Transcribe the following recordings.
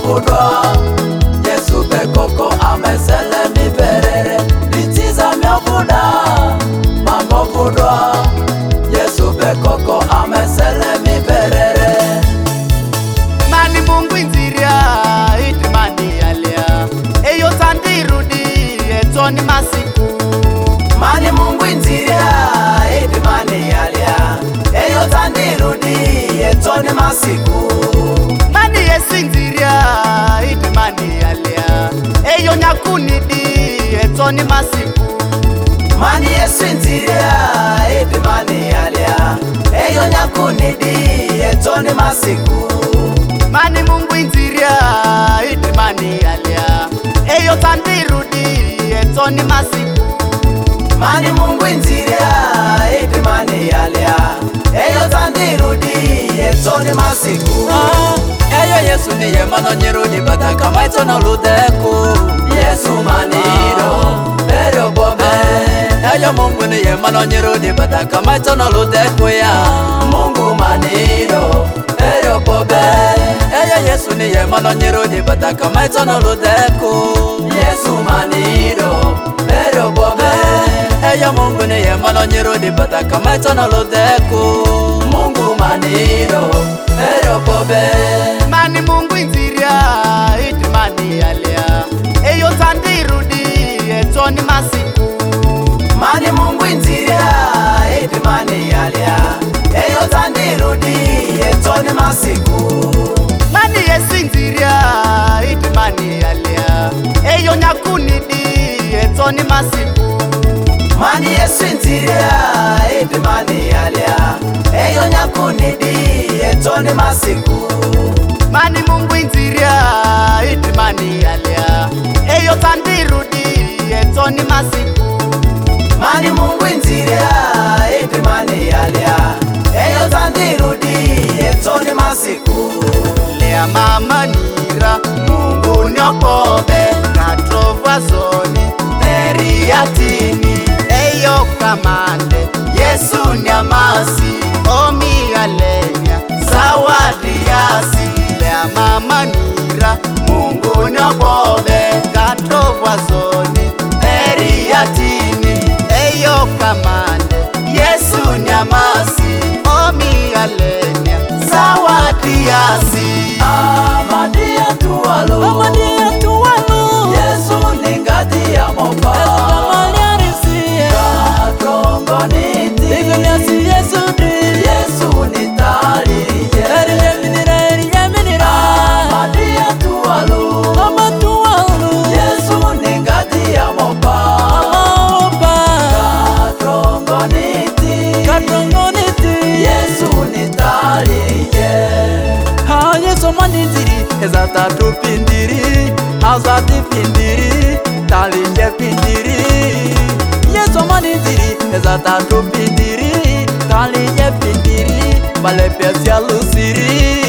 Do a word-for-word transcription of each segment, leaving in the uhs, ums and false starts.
Mamogudwa Yesu bekoko amesele mi berere Litiza miafuda Mamogudwa Yesu bekoko amesele mi berere Mani Mungu inziria iti mani alia Eyo tandirudi etoni masiku Mani Mungu inziria iti mani alia Eyo tandirudi etoni masiku Mani yesinziria iti mani alia Eyo nyakunidi etoni masiku Mani yesinziria iti mani alia Eyo nyakunidi etoni masiku Mani Mungu inziria iti mani alia Eyo tandirudi etoni masiku Mani Mungu inziria iti mani alia Eyo tandirudi etoni masiku Eyo Yesu niye mano nyirudi bata kama ito na ludeku Yesu maniro Pero bobe Eyo Mungu niye mano nyirudi bata kama ito na ludeku ya Mungu maniro Pero bobe Eyo Yesu niye mano nyirudi bata kama ito na ludeku Yesu maniro Pero bobe Eyo Mungu niye mano nyirudi bata kama ito na ludeku Mungu maniro Pero bobe Mani Mungu inziria iti mani alia Eyo tandirudi etoni masiku Mani Mungu inziria iti mani alia Eyo tandirudi etoni masiku Mani yesinziria iti mani alia Eyo nyakunidi etoni masiku Mani Yesu inziria iti mani alia Eyo nyakunidi etoni masiku Mani Mungu inziria iti mani alia Eyo tandirudi etoni masiku Mani Mungu inziria iti mani alia Eyo tandirudi etoni masiku Lea mama nira Mungu nyokobe Katrova zoni Neri atini Eyo kamande Yesu nyamasi Omi alenya Zawadi yasi Lea mama nira Mungu nyokobe Katrova zoni Neri atini Eyo kamande Yesu nyamasi Omi alenya Zawadi yasi Amadia tuwalu Amadia tuwalu Yesu ningati ya mopa Katrongo niti Igonyasi Yesu di Yesu nitali Eriye minira eriye minira Amadia tuwalu Ama tuwalu Yesu ningati ya mopa Opa Katrongo niti Katrongo niti Yesu nitali Ha Yesu manitiri Ezata tu pindiri Azati pindiri Talije pindiri Yesu manitiri Ezata tu pindiri Talije pindiri Vale pesi alusiri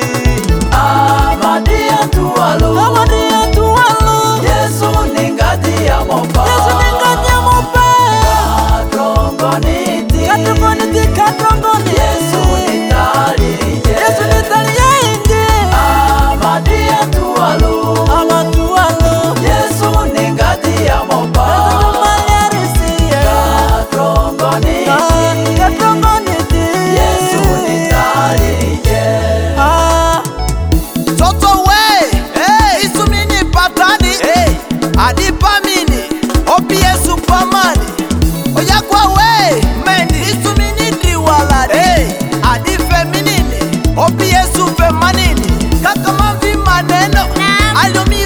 Amadia tuwalu Amadia tuwalu Yesu ningati ya mopa Yesu ningati ya mopa Katrongo niti Katrongo niti Katrongo niti Yesu nitali Yesu nitali ya indi Amadia tuwalu Ama tuwalu Yesu ningati ya mopa Katrongo niti Katrongo niti Yesu nitali Toto we, hey, isumini patani, hey, adipamini, opi Yesu pamani, oyakwa we, mendi, isumini diwaladi, hey, adifeminini, opi Yesu femanini, kakama vi maneno, alumi